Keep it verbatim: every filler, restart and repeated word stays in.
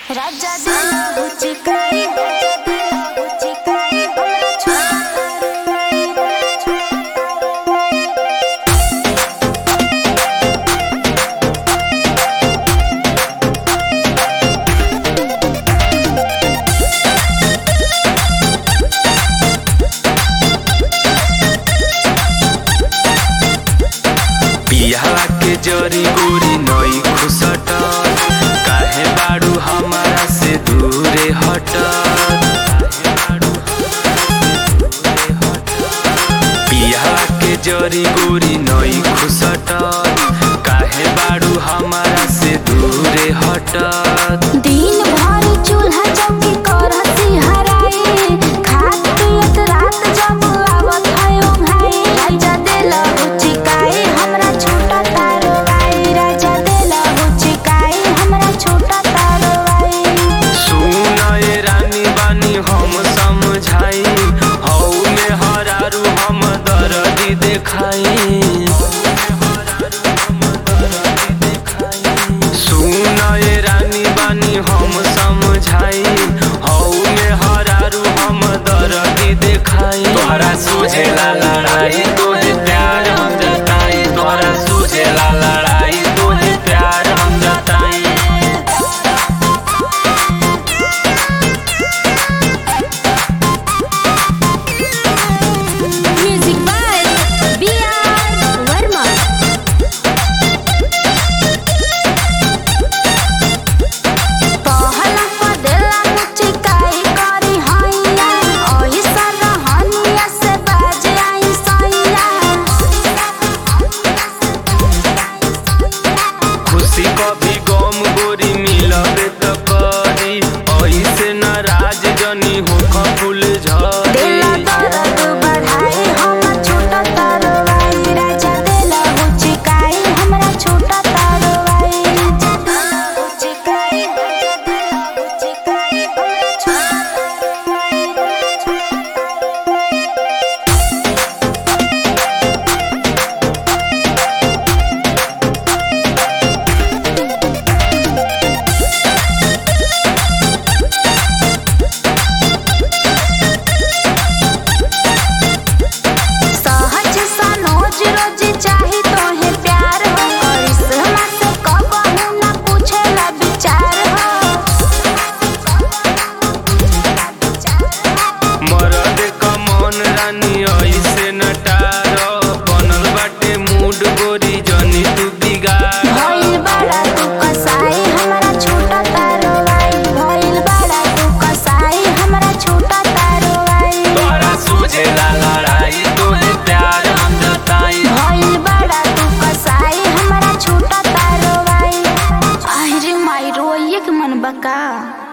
राजा दिला हुचिकाई हुचिकाई हमरा छोटा पिया के जरी गोरी नई खुसट काहे बाड़ू हमारा से दूरे हट। पिया के जरी गोरी नई खुसट काहे बाड़ू हमारा से दूरे हट। दिन भर चूल्हा चौकी करसी हराई खात पियत रात जब आवत है ओंघाई राजा दिला हुचिकाई हमरा छोटा तारवाई राजा दिला हुचिकाई हमरा छोटा तारवाई। सुन ए रानी बानी हम समझाई हौ में हरारू हम दर्दी देखाई। सुन ए रानी बानी हम समझाई हौ में हरारू हम दर्दी देखाई। तोहरा सूझेला लड़ाई तोहे प्यार हम जताई तोहरा सूझेला लड़ाई तोहे प्यार हम जताई। Music by B R Verma. पहला पदेला हुचिकाई करी हैया ओही सरहनिया से बाज आई सैया। खुशी कभी गम गोरी मिलबे त करी ऐसे नाराज जनी हो फूल दिला झरी। दर्द बढ़ाई हम छोटा तारवाई राजा दिला हुचिकाई हमरा छोटा तारवाई राजा दिला हुचिकाई राजा दिला हुचिकाई हमरा छोटा सहज सनोज रोज चाही तोहे प्यार हो करिश्मा से कबहू ना पूछेला विचार हो। मरद कमन रानी ऐसे नटार बनल बाटे मूड गोरी जनी तू बिगाड़। भइल बड़ा तू कसाई हमरा छोटा तारवाई भइल बड़ा तू कसाई हमरा छोटा तारवाई। तोहरा सूझेला लड़ाई तोहे प्यार हम जताई। भइल बड़ा तू कसाई हमरा छोटा तारवाई। आहिरे माई रोइए के मन बका।